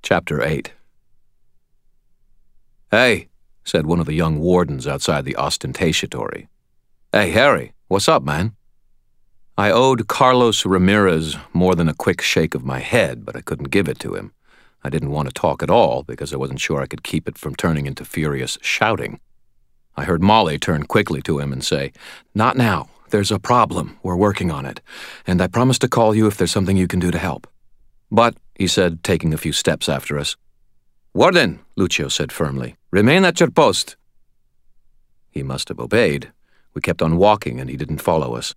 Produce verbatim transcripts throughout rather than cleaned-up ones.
Chapter eight. "Hey," said one of the young wardens outside the ostentatiatory. "Hey, Harry, what's up, man?" I owed Carlos Ramirez more than a quick shake of my head, but I couldn't give it to him. I didn't want to talk at all because I wasn't sure I could keep it from turning into furious shouting. I heard Molly turn quickly to him and say, "Not now. There's a problem. We're working on it. And I promise to call you if there's something you can do to help." "But," he said, taking a few steps after us. "Warden," Lucio said firmly, "remain at your post." He must have obeyed. We kept on walking and he didn't follow us.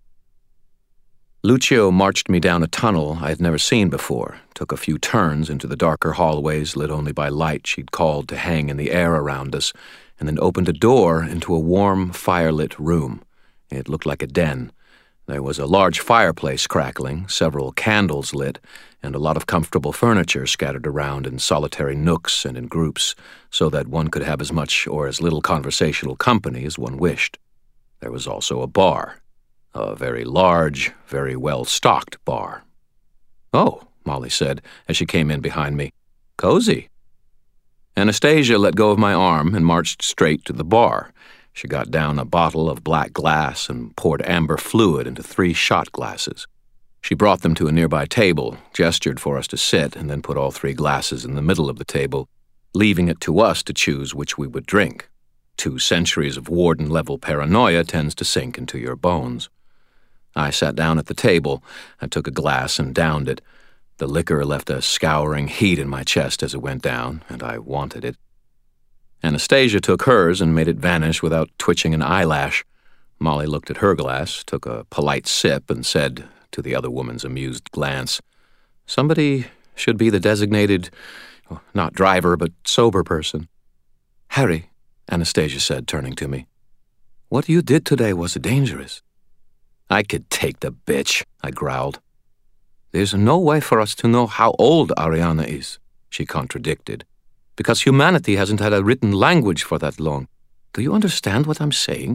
Lucio marched me down a tunnel I had never seen before, took a few turns into the darker hallways lit only by light she'd called to hang in the air around us, and then opened a door into a warm, firelit room. It looked like a den. There was a large fireplace crackling, several candles lit, and a lot of comfortable furniture scattered around in solitary nooks and in groups, so that one could have as much or as little conversational company as one wished. There was also a bar. A very large, very well-stocked bar. "Oh," Molly said, as she came in behind me. "Cozy." Anastasia let go of my arm and marched straight to the bar. She got down a bottle of black glass and poured amber fluid into three shot glasses. She brought them to a nearby table, gestured for us to sit, and then put all three glasses in the middle of the table, leaving it to us to choose which we would drink. Two centuries of warden-level paranoia tends to sink into your bones. I sat down at the table. I took a glass and downed it. The liquor left a scouring heat in my chest as it went down, and I wanted it. Anastasia took hers and made it vanish without twitching an eyelash. Molly looked at her glass, took a polite sip, and said, to the other woman's amused glance, "Somebody should be the designated, not driver, but sober person." "Harry," Anastasia said, turning to me, "what you did today was dangerous." "I could take the bitch," I growled. "There's no way for us to know how old Ariana is," she contradicted, "because humanity hasn't had a written language for that long. Do you understand what I'm saying?"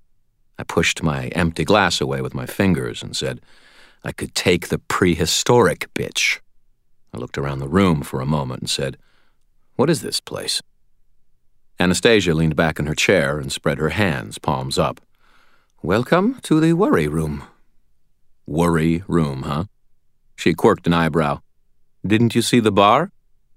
I pushed my empty glass away with my fingers and said, "I could take the prehistoric bitch." I looked around the room for a moment and said, "What is this place?" Anastasia leaned back in her chair and spread her hands, palms up. "Welcome to the worry room." Worry room, huh? She quirked an eyebrow. "Didn't you see the bar?"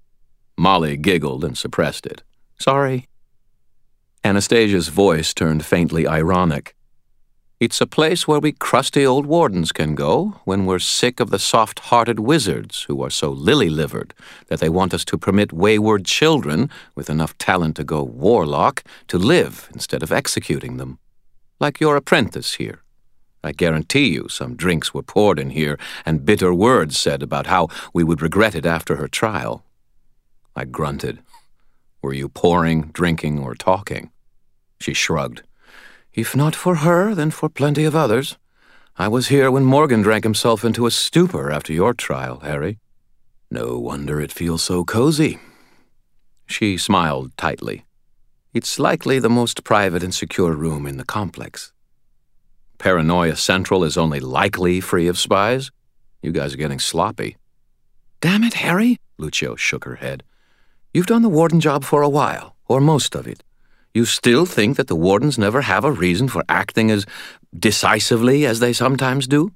Molly giggled and suppressed it. "Sorry." Anastasia's voice turned faintly ironic. "It's a place where we crusty old wardens can go when we're sick of the soft-hearted wizards who are so lily-livered that they want us to permit wayward children with enough talent to go warlock to live instead of executing them. Like your apprentice here. I guarantee you some drinks were poured in here and bitter words said about how we would regret it after her trial." I grunted. "Were you pouring, drinking, or talking?" She shrugged. "If not for her, then for plenty of others. I was here when Morgan drank himself into a stupor after your trial, Harry. No wonder it feels so cozy." She smiled tightly. "It's likely the most private and secure room in the complex." Paranoia Central is only likely free of spies? You guys are getting sloppy. "Damn it, Harry," Lucio shook her head. "You've done the warden job for a while, or most of it. You still think that the wardens never have a reason for acting as decisively as they sometimes do?"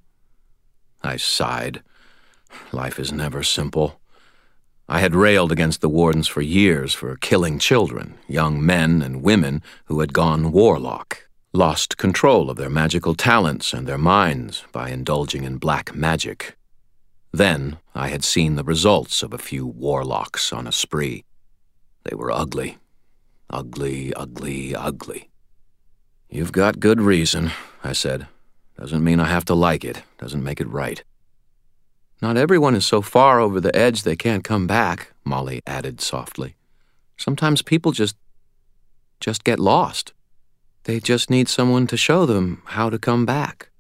I sighed. Life is never simple. I had railed against the wardens for years for killing children, young men and women who had gone warlock, lost control of their magical talents and their minds by indulging in black magic. Then I had seen the results of a few warlocks on a spree. They were ugly. Ugly, ugly, ugly. "You've got good reason," I said. "Doesn't mean I have to like it. Doesn't make it right." "Not everyone is so far over the edge they can't come back," Molly added softly. "Sometimes people just, just get lost. They just need someone to show them how to come back."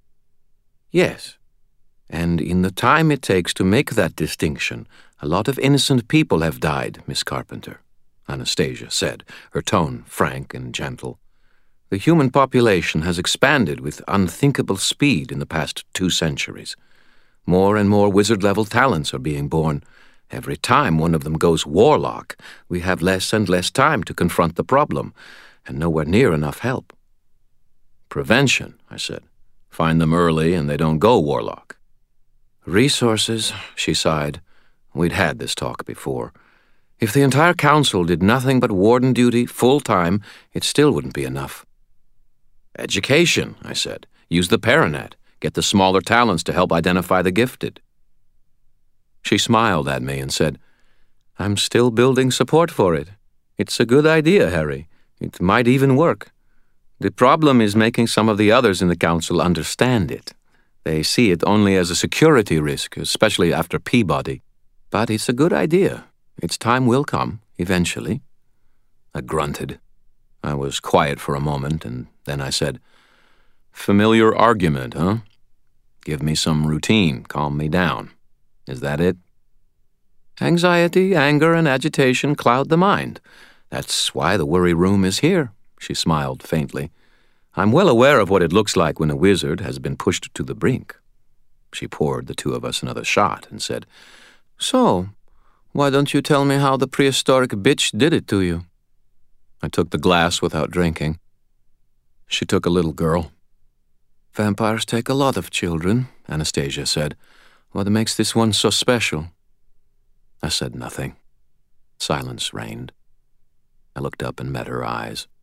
"Yes, and in the time it takes to make that distinction, a lot of innocent people have died, Miss Carpenter," Anastasia said, her tone frank and gentle. "The human population has expanded with unthinkable speed in the past two centuries. More and more wizard-level talents are being born, Every time one of them goes warlock, we have less and less time to confront the problem, and nowhere near enough help. Prevention, I said. Find them early and they don't go warlock. Resources, she sighed. We'd had this talk before. If the entire council did nothing but warden duty full-time, it still wouldn't be enough. Education, I said. Use the Paranet. Get the smaller talents to help identify the gifted. She smiled at me and said, I'm still building support for it. It's a good idea, Harry. It might even work. The problem is making some of the others in the council understand it. They see it only as a security risk, especially after Peabody. But it's a good idea. Its time will come, eventually. I grunted. I was quiet for a moment, and then I said, Familiar argument, huh? Give me some routine, calm me down. Is that it? Anxiety, anger, and agitation cloud the mind. That's why the worry room is here, she smiled faintly. I'm well aware of what it looks like when a wizard has been pushed to the brink. She poured the two of us another shot and said, So, why don't you tell me how the prehistoric bitch did it to you? I took the glass without drinking. She took a little girl. Vampires take a lot of children, Anastasia said. What makes this one so special? I said nothing. Silence reigned. I looked up and met her eyes.